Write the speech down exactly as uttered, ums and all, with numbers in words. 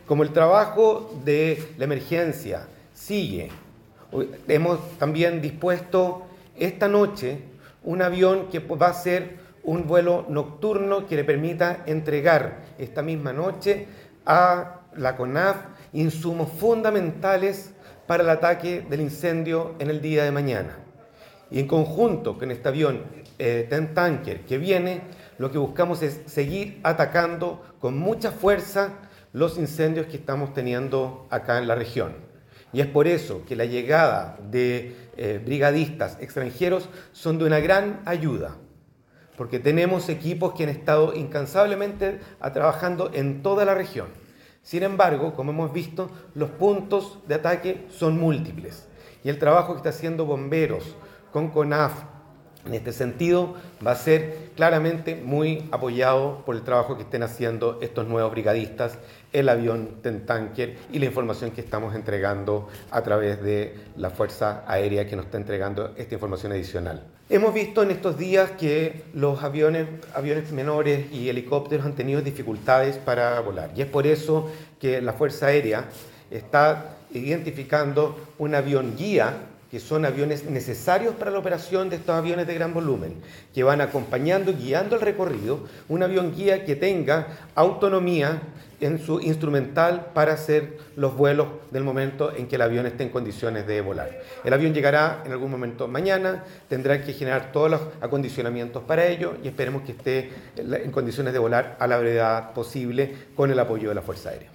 Como el trabajo de la emergencia sigue, hemos también dispuesto esta noche un avión que va a ser un vuelo nocturno que le permita entregar esta misma noche a la CONAF insumos fundamentales para el ataque del incendio en el día de mañana. Y en conjunto con este avión eh, Ten Tanker que viene, lo que buscamos es seguir atacando con mucha fuerza los incendios que estamos teniendo acá en la región. Y es por eso que la llegada de eh, brigadistas extranjeros son de una gran ayuda, porque tenemos equipos que han estado incansablemente trabajando en toda la región. Sin embargo, como hemos visto, los puntos de ataque son múltiples y el trabajo que está haciendo Bomberos con CONAF en este sentido va a ser claramente muy apoyado por el trabajo que estén haciendo estos nuevos brigadistas, el avión Ten Tanker y la información que estamos entregando a través de la Fuerza Aérea que nos está entregando esta información adicional. Hemos visto en estos días que los aviones, aviones menores y helicópteros han tenido dificultades para volar y es por eso que la Fuerza Aérea está identificando un avión guía, que son aviones necesarios para la operación de estos aviones de gran volumen, que van acompañando y guiando el recorrido, un avión guía que tenga autonomía en su instrumental para hacer los vuelos del momento en que el avión esté en condiciones de volar. El avión llegará en algún momento mañana, tendrá que generar todos los acondicionamientos para ello y esperemos que esté en condiciones de volar a la brevedad posible con el apoyo de la Fuerza Aérea.